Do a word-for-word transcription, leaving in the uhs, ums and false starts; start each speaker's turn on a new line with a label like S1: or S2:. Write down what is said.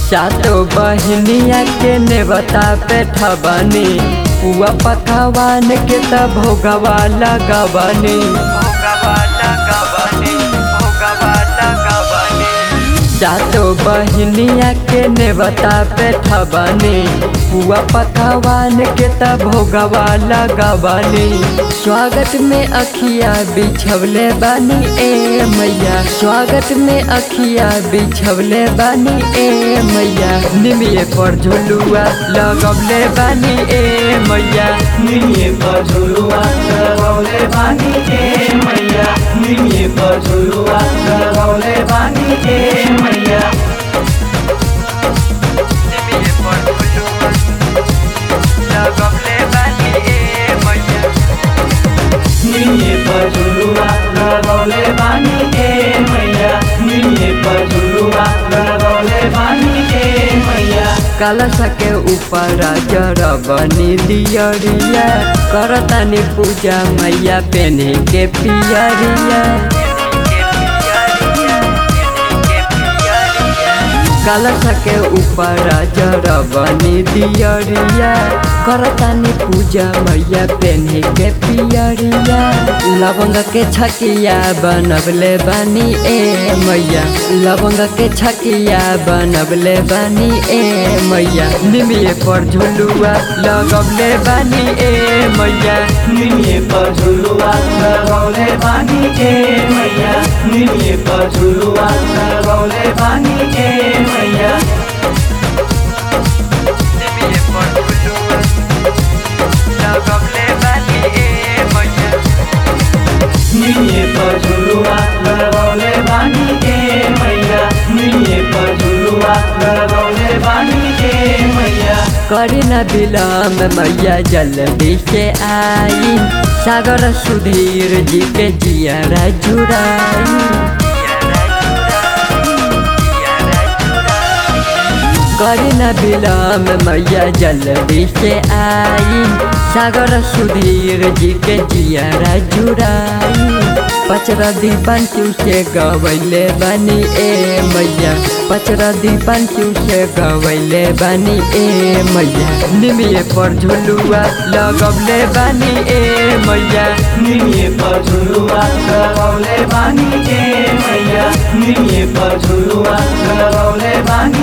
S1: सातो बहनिया के नेवता पे ठबनी पुआ पकवान के त भोगवा लगवनी भोगवा लगवनी भोगवा लगवनी सातो बहनिया के नेवता पे ठबनी पुआ पकवान के त भोगवा लगवनी स्वागत में अखिया बिछवले बानी ए मैया स्वागत में अखिया बिछवले बानी ए मैया निमिये पर झुलुआ लगवले बानी ए मैया
S2: निमिये पर झुलुआ लगवले बानी ए मैया निमिये पर झुलुआ लगवले बानी ए मैया
S1: निमिये पर झुलुआ लगवले बानी ए मैया
S2: निमिये पर झुलुआ लगवले बानी ए मैया निमिये पर झुलुआ लगवले बानी ए मैया
S1: कलश के ऊपर जरबनी दियरिया करतानी पूजा मैया पेने के पियरिया कलश के ऊपर जरबनी दियरिया करतानी पूजा मैया पेने के पियरिया लवंग के छकिया बनबले बानी ए मैया लवंग के छकिया बनबले बानी ए मैया निमिये पर झुलुआ लगवले बानी ए मैया
S2: निमिये पर झुलुआ लगवले बानी ए मैया निमिये पर झुलुआ लगवले बानी ए मैया
S1: निमिये पर झुलुआ लगवले बानी ए मैया
S2: निमिये पर झुलुआ लगवले बानी ए मैया निमिये पर झुलुआ लगवले बानी ए मैया
S1: करी न विलम्ब मैया जल्दी से आई सागर सुधीर जी के जियारा जुड़ाई करी न विलम्ब मैया जल्दी से आई सागर सुधीर जी के जियारा जुड़ाई पचरा दीपन से गवैले बानी ए मैया पचरा दीपन से गवैले बानी ए मैया निमिये पर झुलुआ लगवले बानी ए मैया
S2: निमिये पर झुलुआ लगवले बानी ए मैया निमिये पर झुलुआ लगवले बानी